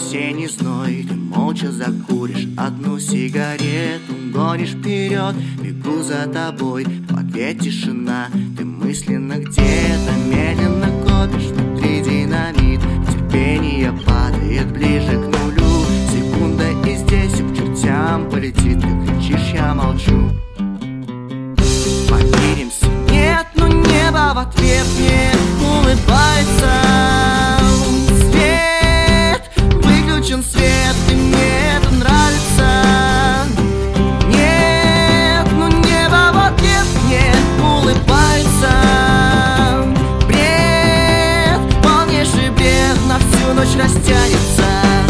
Осенний зной, ты молча закуришь одну сигарету, гонишь вперед, бегу за тобой, в ответ тишина. Ты мысленно где-то медленно копишь внутри динамит. Терпение падает ближе к нулю. Секунда и здесь все к чертям полетит. Ты кричишь, я молчу. Помиримся, нет, но небо в ответ мне улыбается. Свет, и мне это нравится. Нет, ну небо в ответ мне улыбается. Бред, полнейший бред, на всю ночь растянется.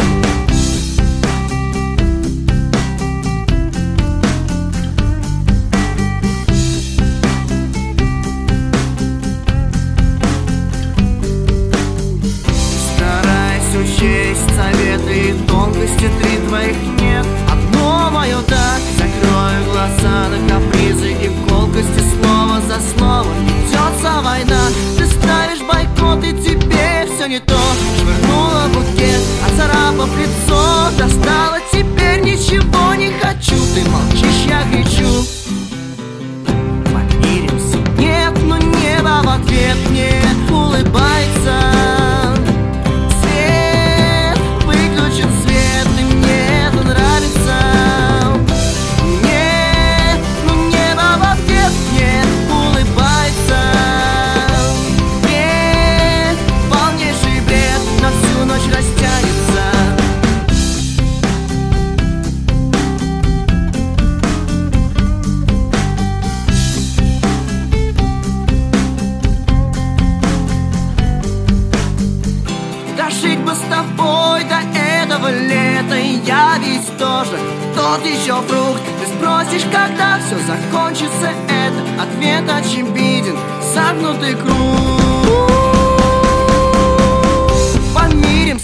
Учесть советы и тонкости три твоих нет. Одно мое да, закрою глаза на капризы и колкости. Слово за слово ведется война. Ты ставишь бойкот, и тебе все не то. Швырнула букет, оцарапав лицо. Достала, теперь ничего не хочу. Ты молчишь, я кричу. Помиримся, нет, но небо в ответ мне улыбается. Жить бы с тобой до этого лета, и я ведь тоже тот еще фрукт. Ты спросишь, когда все закончится, это ответ очевиден, замкнутый круг. Помиримся,